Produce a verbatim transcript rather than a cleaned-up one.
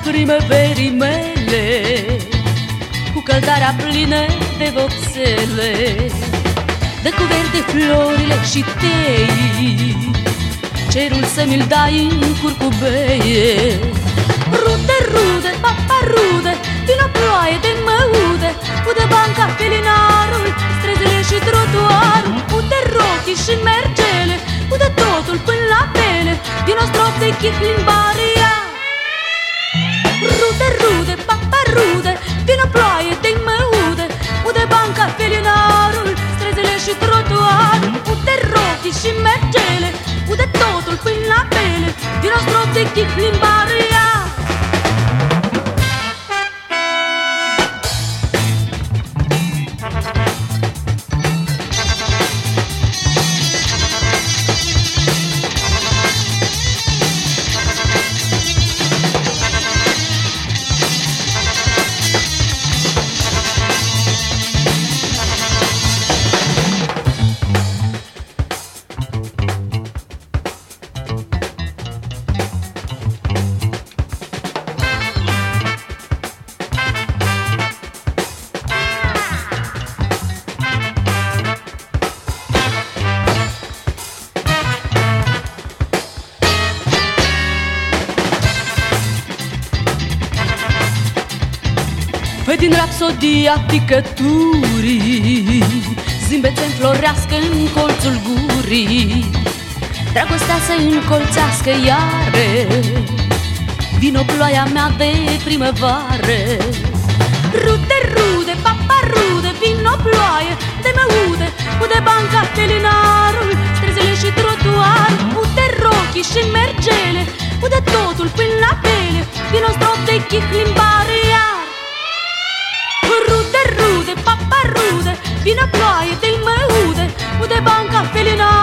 primăverii mele, cu căldarea plină de vopsele, dă cu verde florile și tei, cerul să mi-l dai în curcubeie. Rude, rude, papa, rude, vino ploaie de mă ude, ude banca, felinarul, străzile și trotuarul, ude rochii și mergele, ude totul până la pele, vino strop de chif limbaria. Rude, rude, papa, rude, vino ploaie de mă ude, ude banca, felinarul, străzile și trotuarul, ude rochii și mergele, ude totul până la pele, vino strop de chif limbaria. Fă din rapsodia picăturii zâmbete înflorească în colțul gurii, dragostea să încolțească iară, vino ploaia mea de primăvară. Rude, rude, papa, rude, vino ploaie de mă ude, ude banca, felinarul, străzile și trotuarul, ude rochii și mergele, ude totul până la pele, vino strop de chif limbare iar. Rude, rude, papa, rude, vino ploaie de mă ude, ude banca, felinarul,